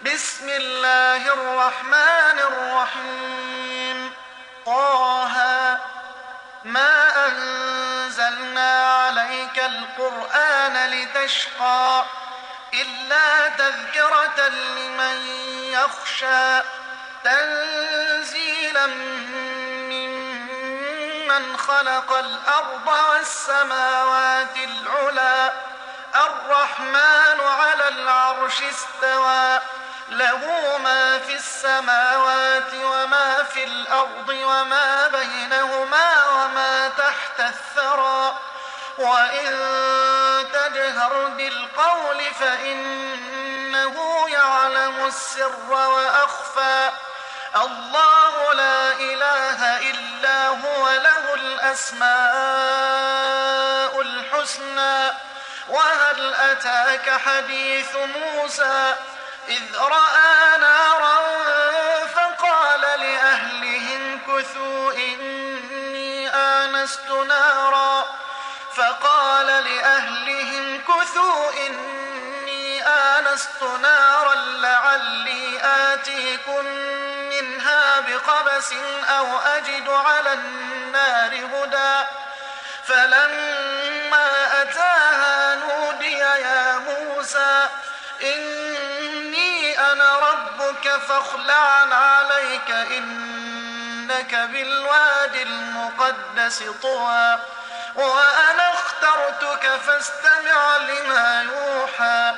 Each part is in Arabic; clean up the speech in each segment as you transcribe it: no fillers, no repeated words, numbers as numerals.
بسم الله الرحمن الرحيم. طه ما أنزلنا عليك القرآن لتشقى إلا تذكرة لمن يخشى تنزيلا ممن خلق الأرض والسماوات العلى الرحمن على العرش استوى له ما في السماوات وما في الأرض وما بينهما وما تحت الثرى وإن تجهر بالقول فإنه يعلم السر وأخفى الله لا إله إلا هو له الأسماء الحسنى. وهل أتاك حديث موسى إذ رأى نارا فقال لأهلهم كثوا إني آنست نارا لعلي آتيكم منها بقبس أو أجد على النار هدى فلما أتاها نودي يا موسى إني أنا ربك فاخلع عليك إنك بالواد المقدس طوى وأنا اخترتك فاستمع لما يوحى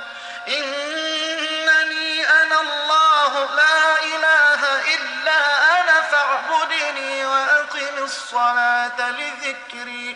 إنني أنا الله لا إله إلا أنا فاعبدني وأقم الصلاة لذكري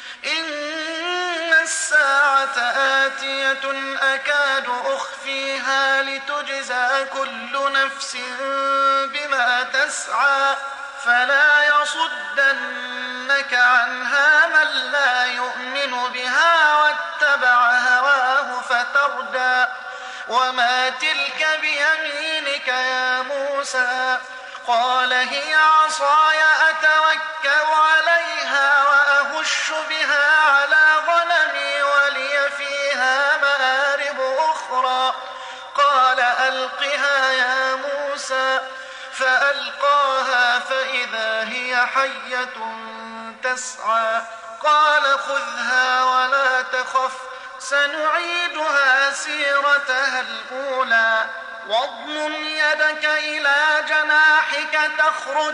إن الساعة آتية أكاد أخفيها لتجزى كل نفس بما تسعى فلا يصدنك عنها من لا يؤمن بها واتبع هواه فتردى وما تلك بيمينك يا موسى قال هي عصاي أتوكل عليها وأهش بها على غنمي ولي فيها مآرب أخرى قال ألقها يا موسى فألقاها فإذا هي حية تسعى قال خذها ولا تخف سنعيدها سيرتها الأولى واضمم يدك إلى جناحك تخرج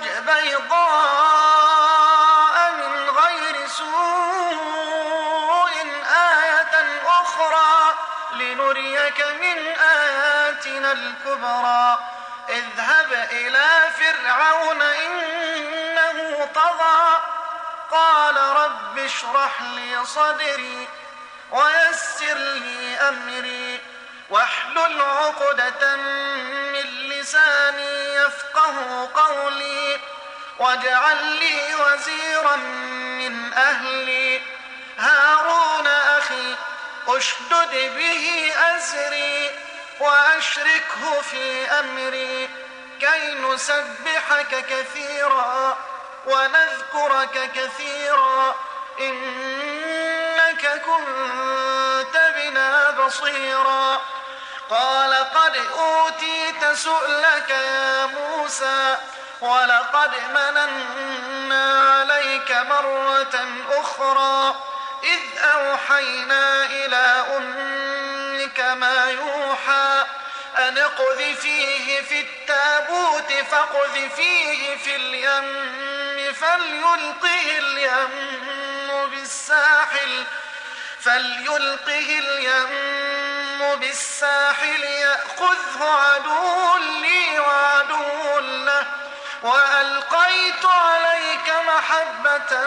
بيضاء من غير سوء آية أخرى لنريك من آياتنا الكبرى اذهب إلى فرعون إنه طغى قال رب اشرح لي صدري ويسر لي أمري واحلل عقدة من لساني يفقه قولي واجعل لي وزيرا من أهلي هارون أخي اشدد به أزري وأشركه في أمري كي نسبحك كثيرا ونذكرك كثيرا إنك كنت بنا بصيرا قال قد أوتيت سؤلك يا موسى ولقد مننا عليك مرة أخرى إذ أوحينا إلى أمك ما يوحى أن اقذفيه في التابوت فاقذفيه في اليم فليلقه اليم بالساحل يأخذه عدو لي وعدو له وألقيت عليك محبة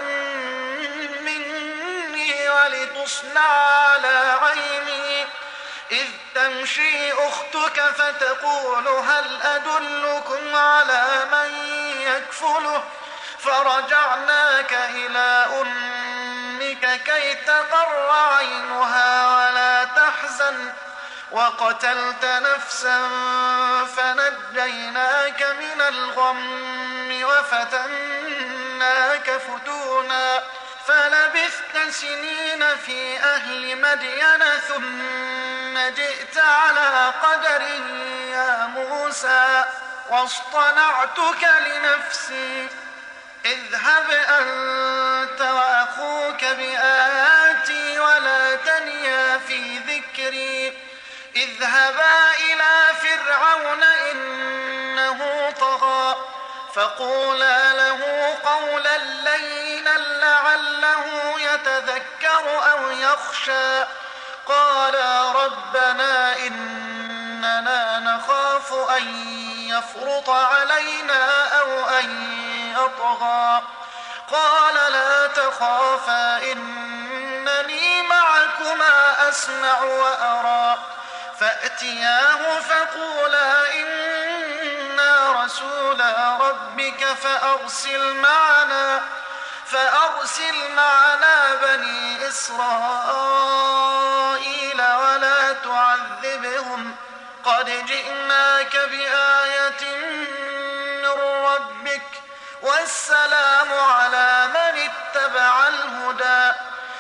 مني ولتصنع على عيني إذ تمشي أختك فتقول هل أدلكم على من يكفله فرجعناك إلى أمك كي تقر عينها ولا تحزن وقتلت نفسا فنجيناك من الغم وفتناك فتونا فلبثت سنين في أهل مدين ثم جئت على قدر يا واصطنعتك لنفسي اذهب أنت وأخوك بآياتي ولا تنيا في ذكري اذهبا إلى فرعون إنه طغى فقولا له قولا لينا لعله يتذكر أو يخشى قالا ربنا إننا نخاف أن يفرط علينا أو أن يطغى قال لا تخافا إنني معكما أسمع وأرى فأتياه فقولا إنا رسولا ربك فأرسل معنا بني إسرائيل ولا تعذبهم قد جئناك بآية من ربك والسلام على من اتبع الهدى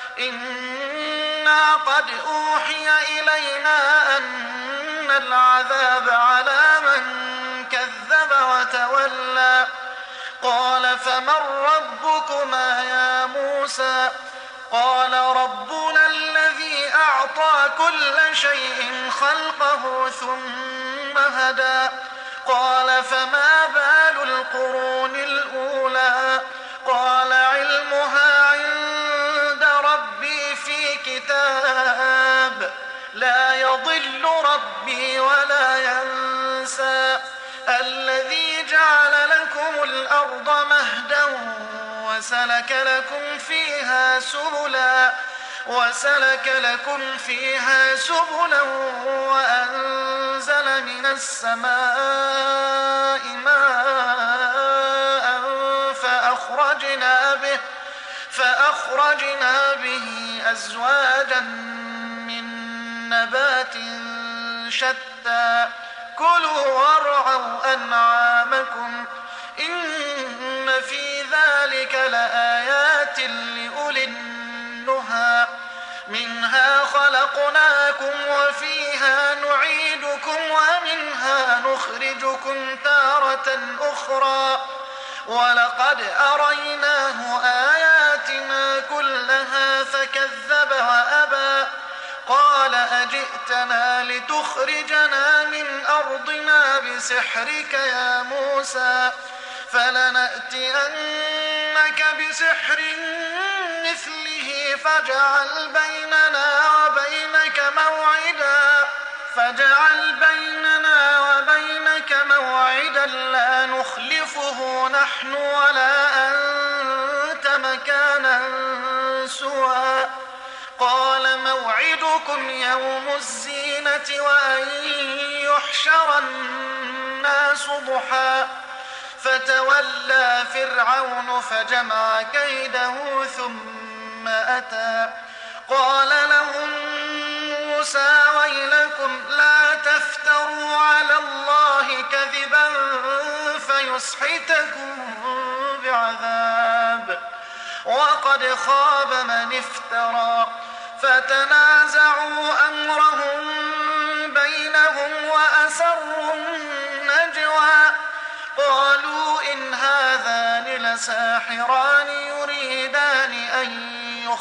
إنا قد أوحي إلينا أن العذاب على من كذب وتولى قال فمن ربكما يا موسى قال ربنا الذي أعطى كل شيء خلقه ثم هدى قال فما بال القرون الأولى قال علمها عند ربي في كتاب لا يضل ربي ولا ينسى الذي جعل لكم الأرض مهدا وسلك لكم فيها سبلا وأنزل من السماء ماء فأخرجنا به أزواجا من نبات شتى كلوا وارعوا أنعامكم إن في ذلك لآيات لأولي النهى منها خلقناكم وفيها نعيدكم ومنها نخرجكم تارة أخرى ولقد أريناه آياتنا كلها فكذب وأبى قال أجئتنا لتخرجنا من أرضنا بسحرك يا موسى فلنأتينك بسحر مثله فاجعل بيننا وبينك موعدا لا نخلفه نحن ولا أنت مكانا سوى قال موعدكم يوم الزينة وأن يحشر الناس ضحى فتولى فرعون فجمع كيده ثم أتى قال لهم موسى ويلكم لا تفتروا على الله كذبا فيسحتكم بعذاب وقد خاب من افترى فتنازعوا أمرهم بينهم وأسروا النجوى قالوا إن هذان لساحران يريدان أن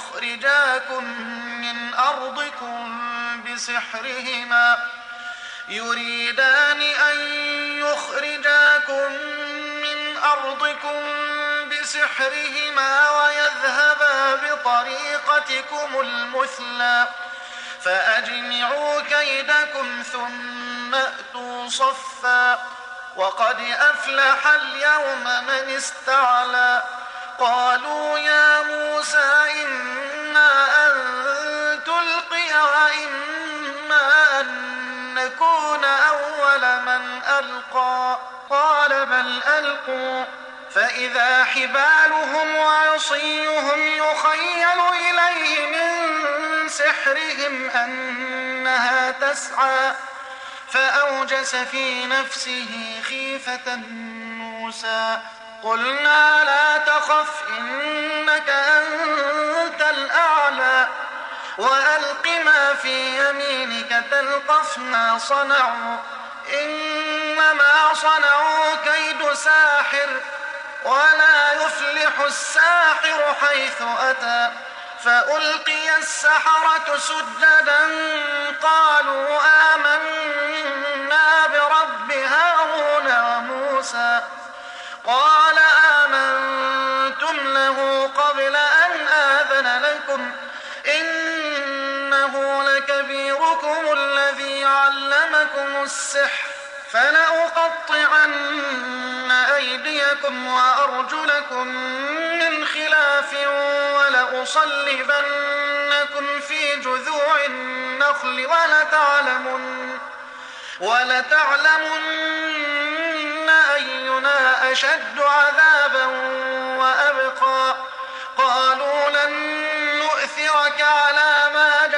يخرجاكم من أرضكم بسحرهما ويذهبا بطريقتكم المثلى فأجمعوا كيدكم ثم أتوا صفا وقد أفلح اليوم من استعلى قالوا يا موسى إما أن تلقي وإما أن نكون أول من ألقى قال بل ألقوا فإذا حبالهم وعصيهم يخيل إليه من سحرهم أنها تسعى فأوجس في نفسه خيفة موسى قلنا لا تخف إنك أنت الأعلى وألق ما في يمينك تلقف ما صنعوا إنما صنعوا كيد ساحر ولا يفلح الساحر حيث أتى فألقي السحرة سجدا قالوا آمنا برب هارون وموسى قال آمنتم له قبل أن آذن لكم إنه لكبيركم الذي علمكم السحر فلأقطعن أيديكم وأرجلكم من خلاف ولأصلبنكم في جذوع النخل ولتعلمن أينا أشد عذابا وأبقى قالوا لن نؤثرك على ما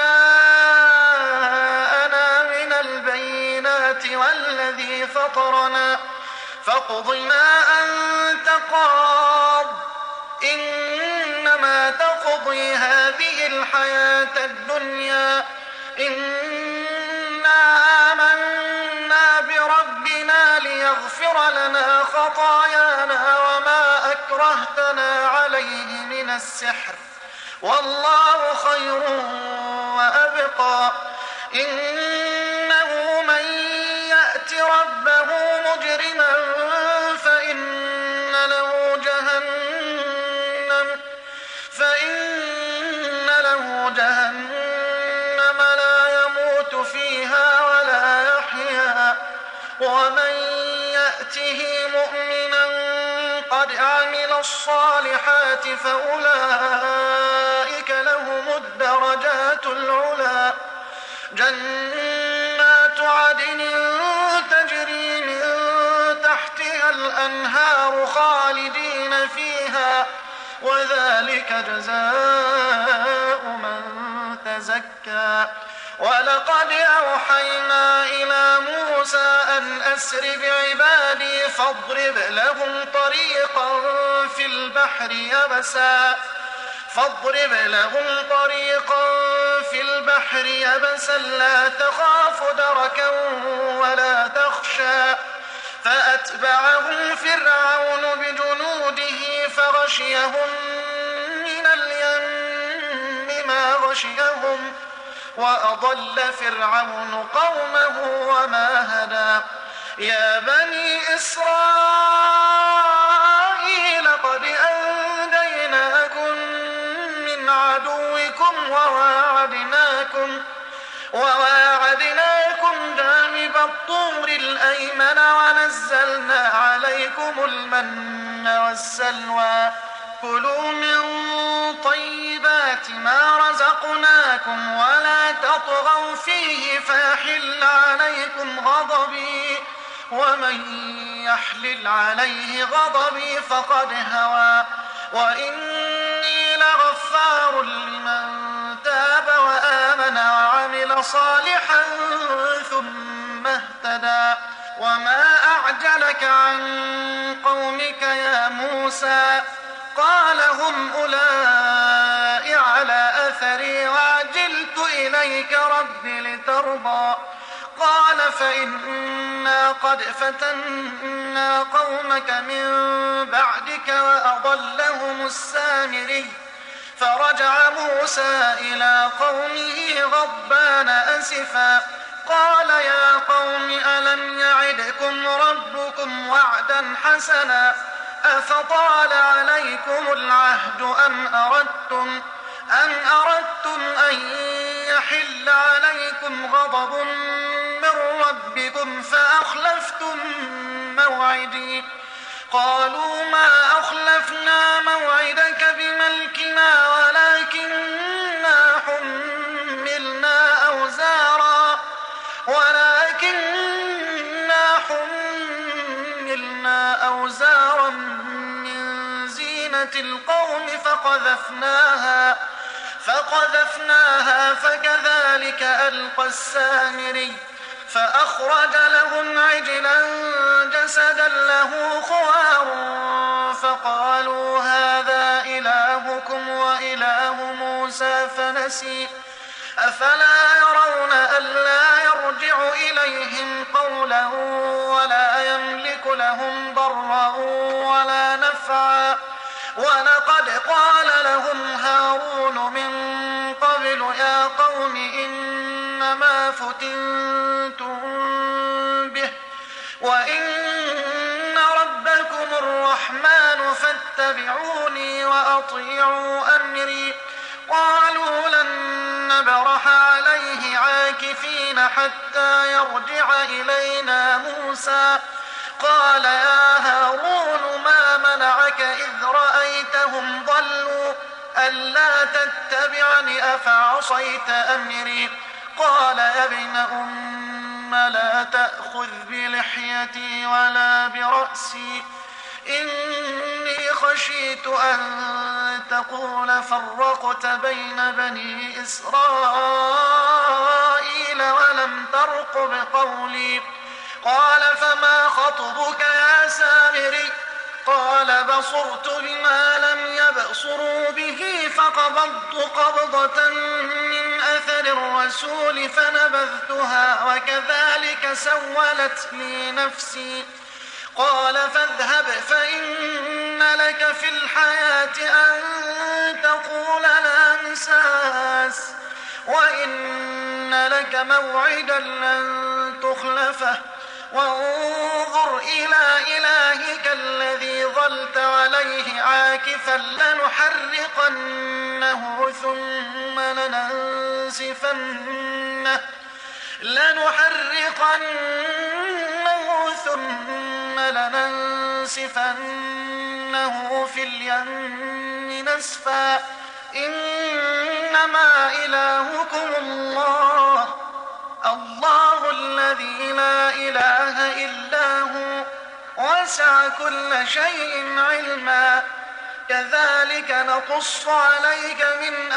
جاءنا من البينات والذي فطرنا فاقض ما أنت قاض إنما تقضي هذه الحياة الدنيا إنا آمنا بربنا ليغفر لنا خطايانا وما أكرهتنا عليه من السحر والله خير وأبقى إنه من يأت ربه مجرما فإن له جهنم لا يموت فيها ولا يحيا ومن يأته مؤمنا قد عمل الصالحات فأولئك لهم الدرجات العلى جنات عدن تجري من تحتها الأنهار خالدين فيها وذلك جزاء من تزكى ولقد أوحينا إلى موسى أن أسر بعبادي فاضرب لهم طريقا في البحر يبسا لا تخاف دركا ولا تخشى فأتبعهم فرعون بجنوده فغشيهم من اليم ما غشيهم وأضل فرعون قومه وما هدى يا بني إسرائيل قد أنجيناكم من عدوكم وواعدناكم جانب الطور الأيمن ونزلنا عليكم المن والسلوى كلوا من طيبات ما رزقناكم ولا تطغوا فيه فيحل عليكم غضبي ومن يحلل عليه غضبي فقد هوى وإني لغفار لمن تاب وآمن وعمل صالحا ثم اهتدى وما أعجلك عن قومك يا موسى قال هم أولئك على أثري وعجلت إليك رب لترضى قال فإنا قد فتنا قومك من بعدك وأضلهم السامري فرجع موسى إلى قومه غضبان أسفا قال يا قوم ألم يعدكم ربكم وعدا حسنا أفطال عليكم العهد أم أردتم أن يحل عليكم غضب من ربكم فأخلفتم موعدي قالوا ما أخلفنا موعدك بملكنا ولكننا حملنا أوزارا من زينة القوم فقذفناها فكذلك ألقى السامري فأخرج لهم عجلا جسدا له خوار فقالوا هذا إلهكم وإله موسى فنسي أفلا يرون ألا يرجع إليهم قولا ولا يملك لهم ضرا ولا نفعا ولقد قال لهم هارون من قبل يا قوم إنما فتنتم به وإن ربكم الرحمن فاتبعوني وأطيعوا أمري قالوا لن نبرح عليه عاكفين حتى يرجع إلينا موسى قال يا هارون ما منعك إذ رأيتهم ضلوا ألا تتبعني أفعصيت أمري قال يا ابن أم لا تأخذ بلحيتي ولا برأسي إني خشيت أن تقول فرقت بين بني إسرائيل ولم ترقب قولي قال فما خطبك يا سامري قال بصرت بما لم يبصروا به فقبضت قبضة من أثر الرسول فنبذتها وكذلك سولت لي نفسي قال فاذهب فإن لك في الحياة أن تقول لا مساس وإن لك موعدا لن تخلفه وانظر إلى إلهك الذي ظلت عليه عاكفا لنحرقنه ثم لننسفنه في اليم نسفا إنما إلهكم الله الذي لا إله إلا هو وسع كل شيء علما كذلك نقص عليك من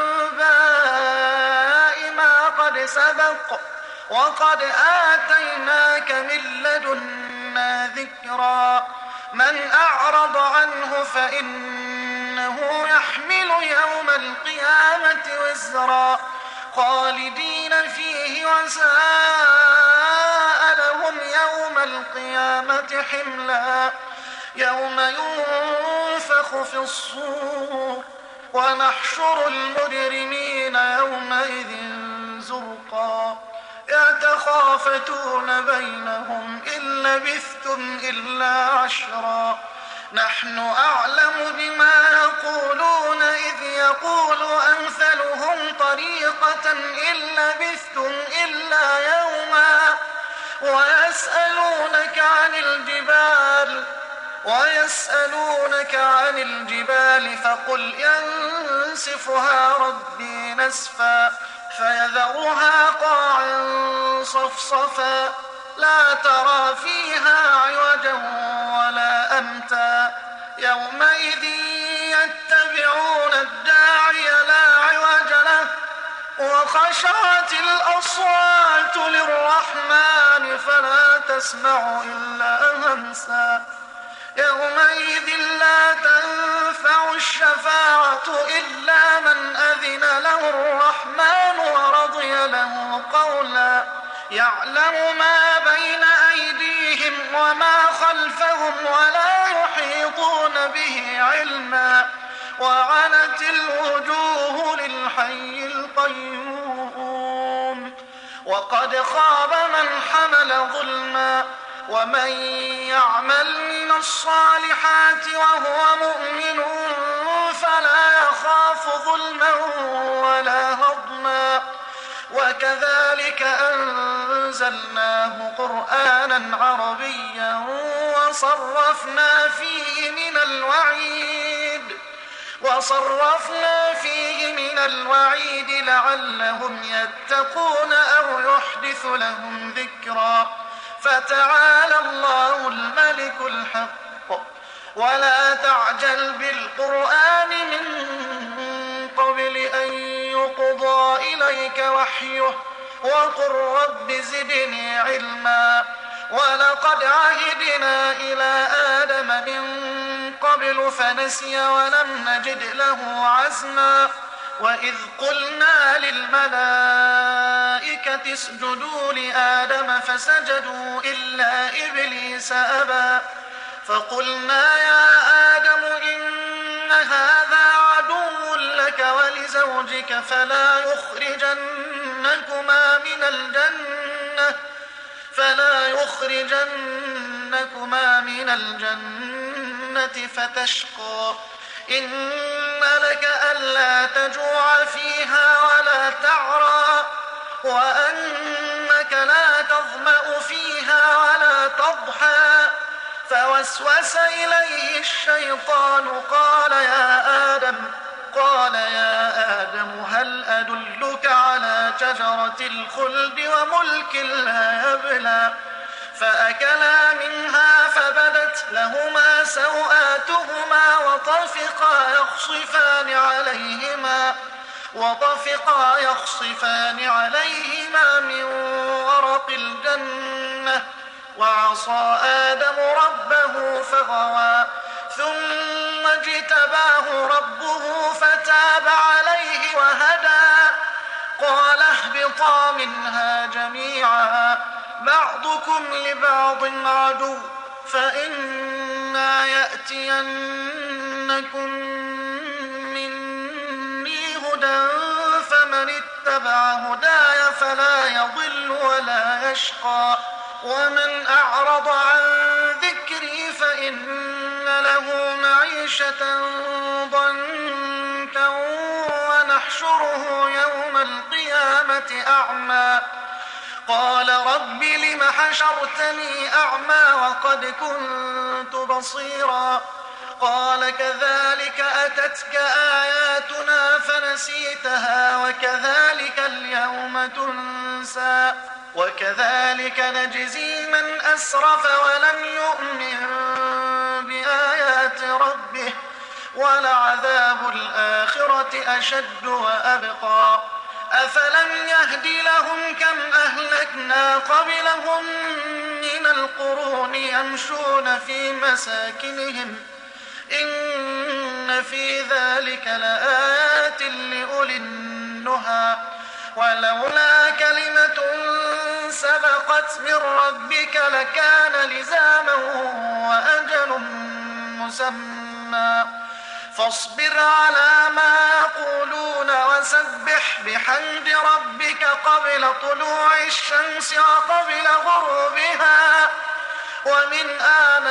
أنباء ما قد سبق وقد آتيناك من لدنا ذكرا من أعرض عنه فإنه يحمل يوم القيامة وزرا خالدين فيه وساء لهم يوم القيامة حملا يوم ينفخ في الصور ونحشر المجرمين يومئذ زرقا يتخافتون بينهم إن لبثتم إلا عشرا نحن أعلم بما يقولون إذ يقول أمثلهم طريقة إن لبثتم إلا يوما ويسألونك عن الجبال فقل ينسفها ربي نسفا فيذرها قاعا صفصفا لا ترى فيها عوجا ولا أمتا يومئذ يتبعون الداعي لا عوج له وخشعت الأصوات للرحمن فلا تسمع إلا همسا يومئذ لا تنفع الشفاعة إلا من أذن له الرحمن ورضي له قولا يعلم ما بين أيديهم وما خلفهم ولا يحيطون به علما وعنت الوجوه للحي القيوم وقد خاب من حمل ظلما ومن يعمل من الصالحات وهو مؤمن فلا يخاف ظلما ولا هضما وكذلك أنزلناه قرآنا عربيا وصرفنا فيه من الوعيد لعلهم يتقون أو يحدث لهم ذكرا فتعالى الله الملك الحق ولا تعجل بالقرآن من قبل أن يقضى إليك وحيه وقل رب زدني علما ولقد عهدنا إلى آدم من قبل فنسي ولم نجد له عزما وإذ قلنا للملائكة اسجدوا لآدم فسجدوا إلا إبليس إبليس أبى فقلنا يا آدم إن هذا عدو لك ولزوجك فلا يخرجنكما من الجنة فتشقى إن لك ألا تجوع فيها ولا تعرى وأنك لا تظمأ فيها ولا تضحى فوسوس إليه الشيطان قال يا آدم هل أدلك على شجرة الخلد وملك لا يبلى فأكلا منها فبدت لهما سوآتهما وطفقا يخصفان عليهما من ورق الجنة وعصى آدم ربه فغوى ثم اجتباه ربه فتاب عليه وهدى قال اهبطا منها جميعا بعضكم لبعض عدو فإما يأتينكم مني هدى فمن اتبع هداي فلا يضل ولا يشقى ومن أعرض عن ذكري فإن له معيشة ضنكا ونحشره يوم القيامة أعمى قال رب لم حشرتني أعمى وقد كنت بصيرا قال كذلك أتتك آياتنا فنسيتها وكذلك اليوم تنسى وكذلك نجزي من أسرف ولم يؤمن بآيات ربه ولعذاب الآخرة أشد وأبقى أفلم يهد لهم كم أهلكنا قبلهم من القرون يمشون في مساكنهم إن في ذلك لآيات لأولي النهى ولولا كلمة سبقت من ربك لكان لزاما وأجل مسمى فاصبر على ما يقولون وسبح بحمد ربك قبل طلوع الشمس وقبل غروبها ومن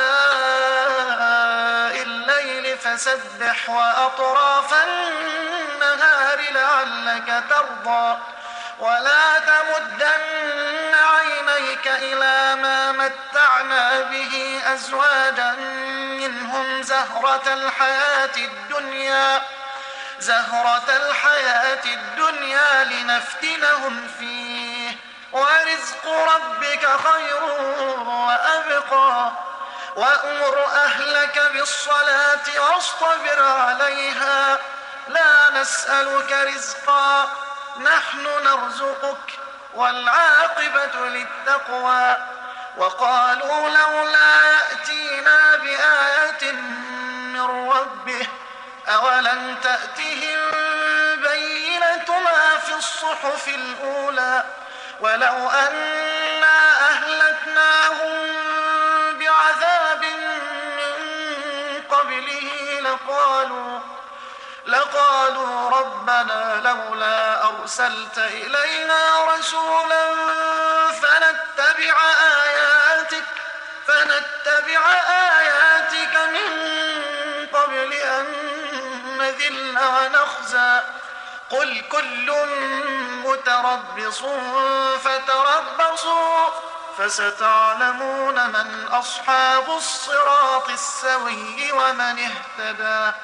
آناء الليل فسبح وأطراف النهار لعلك ترضى ولا تمدن عينيك إلى ما متعنا به أزواجا منهم زهرة الحياة الدنيا لنفتنهم فيه ورزق ربك خير وأبقى وأمر أهلك بالصلاة واصطبر عليها لا نسألك رزقا نحن نرزقك والعاقبة للتقوى وقالوا لولا يأتينا بآية من ربه أولم تأتهم بينة ما في الصحف الأولى ولو أنا أهلكناهم بعذاب من قبله لقالوا ربنا لولا أرسلت إلينا رسولا فنتبع آياتك من قبل أن نذل ونخزى قل كل متربص فتربصوا فستعلمون من أصحاب الصراط السوي ومن اهتدى